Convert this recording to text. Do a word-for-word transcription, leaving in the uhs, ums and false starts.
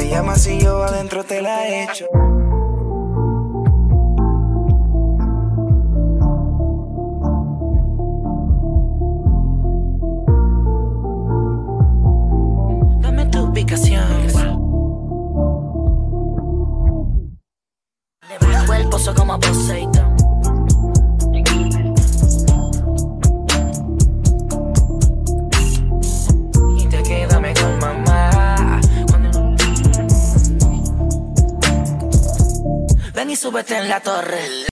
Me llamas y yo adentro te la echo. Dame tu ubicación. Debajo el pozo como Poseidón. Y te queda mejor, mamá. Cuando... Ven y súbete en la torre.